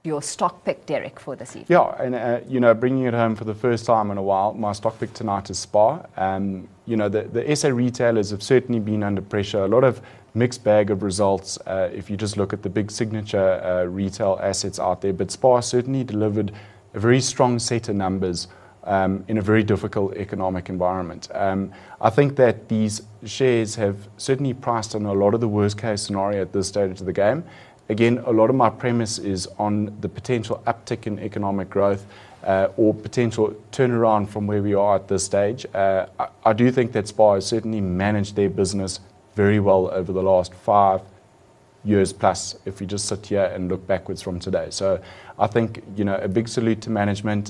your stock pick, Derek, for this evening. Yeah, and bringing it home for the first time in a while, my stock pick tonight is SPAR. The SA retailers have certainly been under pressure. A lot of mixed bag of results if you just look at the big signature retail assets out there. But SPAR certainly delivered a very strong set of numbers in a very difficult economic environment. I think that these shares have certainly priced on a lot of the worst case scenario at this stage of the game. Again, a lot of my premise is on the potential uptick in economic growth or potential turnaround from where we are at this stage. I do think that SPAR has certainly managed their business very well over the last 5 years plus, if we just sit here and look backwards from today. So I think, a big salute to management,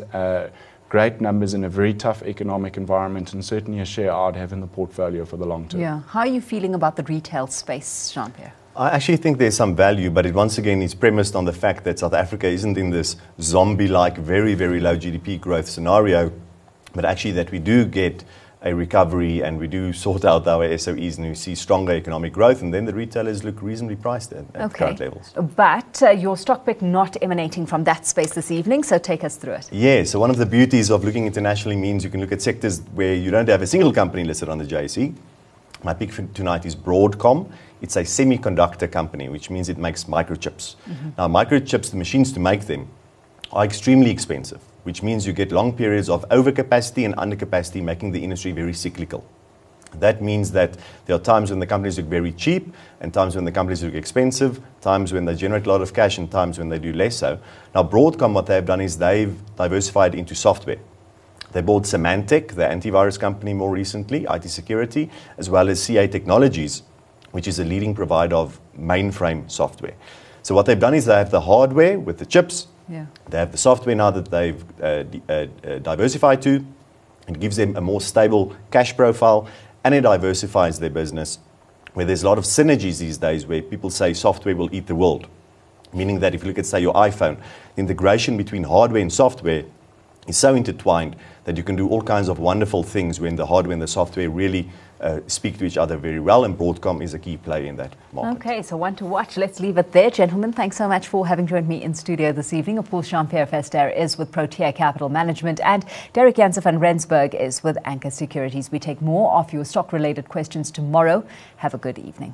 great numbers in a very tough economic environment, and certainly a share I'd have in the portfolio for the long term. Yeah. How are you feeling about the retail space, Jean-Pierre? I actually think there's some value, but it once again is premised on the fact that South Africa isn't in this zombie-like, very, very low GDP growth scenario, but actually that we do get a recovery and we do sort out our SOEs and we see stronger economic growth, and then the retailers look reasonably priced at current levels. But your stock pick not emanating from that space this evening, so take us through it. Yeah, so one of the beauties of looking internationally means you can look at sectors where you don't have a single company listed on the JSE. My pick for tonight is Broadcom. It's a semiconductor company, which means it makes microchips. Now, microchips, the machines to make them, are extremely expensive, which means you get long periods of overcapacity and undercapacity, making the industry very cyclical. That means that there are times when the companies look very cheap and times when the companies look expensive, times when they generate a lot of cash and times when they do less so. Now, Broadcom, what they've done is they've diversified into software. They bought Symantec, the antivirus company, more recently, IT security, as well as CA Technologies, which is a leading provider of mainframe software. So what they've done is they have the hardware with the chips. Yeah. They have the software now that they've diversified to. It gives them a more stable cash profile, and it diversifies their business, where there's a lot of synergies these days where people say software will eat the world. Meaning that if you look at, say, your iPhone, the integration between hardware and software is so intertwined that you can do all kinds of wonderful things when the hardware and the software really speak to each other very well, and Broadcom is a key player in that market. Okay, so one to watch. Let's leave it there. Gentlemen, thanks so much for having joined me in studio this evening. Of course, Jean-Pierre Verster is with Protea Capital Management and Derek Jansen van Rensburg is with Anchor Securities. We take more of your stock-related questions tomorrow. Have a good evening.